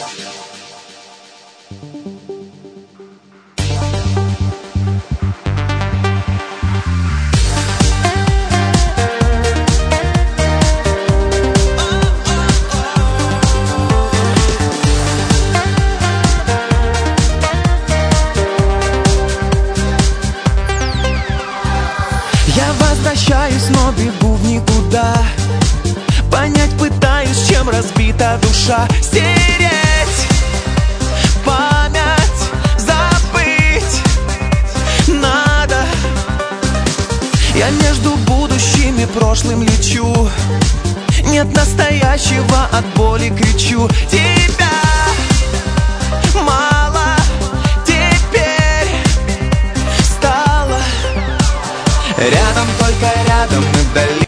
Я возвращаюсь, но бегу в никуда. Понять пытаюсь, чем разбита душа. Стереть память, забыть надо. Я между будущим и прошлым лечу. Нет настоящего, от боли кричу. Тебя мало теперь стало. Рядом, только рядом и вдали.